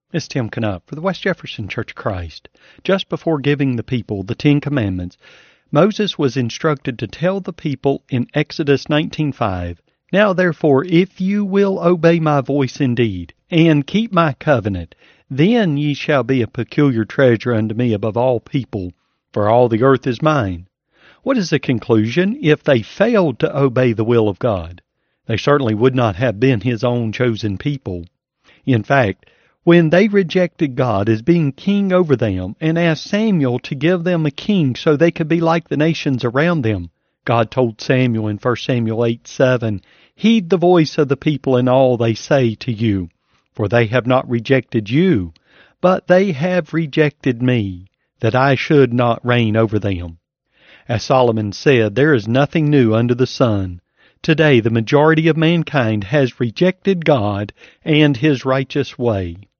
It's Tim Knupp for the West Jefferson Church of Christ. Just before giving the people the Ten Commandments, Moses was instructed to tell the people in Exodus 19:5, "Now therefore, if you will obey my voice indeed, and keep my covenant, then ye shall be a peculiar treasure unto me above all people, for all the earth is mine." What is the conclusion if they failed to obey the will of God? They certainly would not have been his own chosen people. In fact, when they rejected God as being king over them and asked Samuel to give them a king so they could be like the nations around them, God told Samuel in 1 Samuel 8:7, "Heed the voice of the people in all they say to you, for they have not rejected you, but they have rejected me, that I should not reign over them." As Solomon said, there is nothing new under the sun. Today, the majority of mankind has rejected God and his righteous way.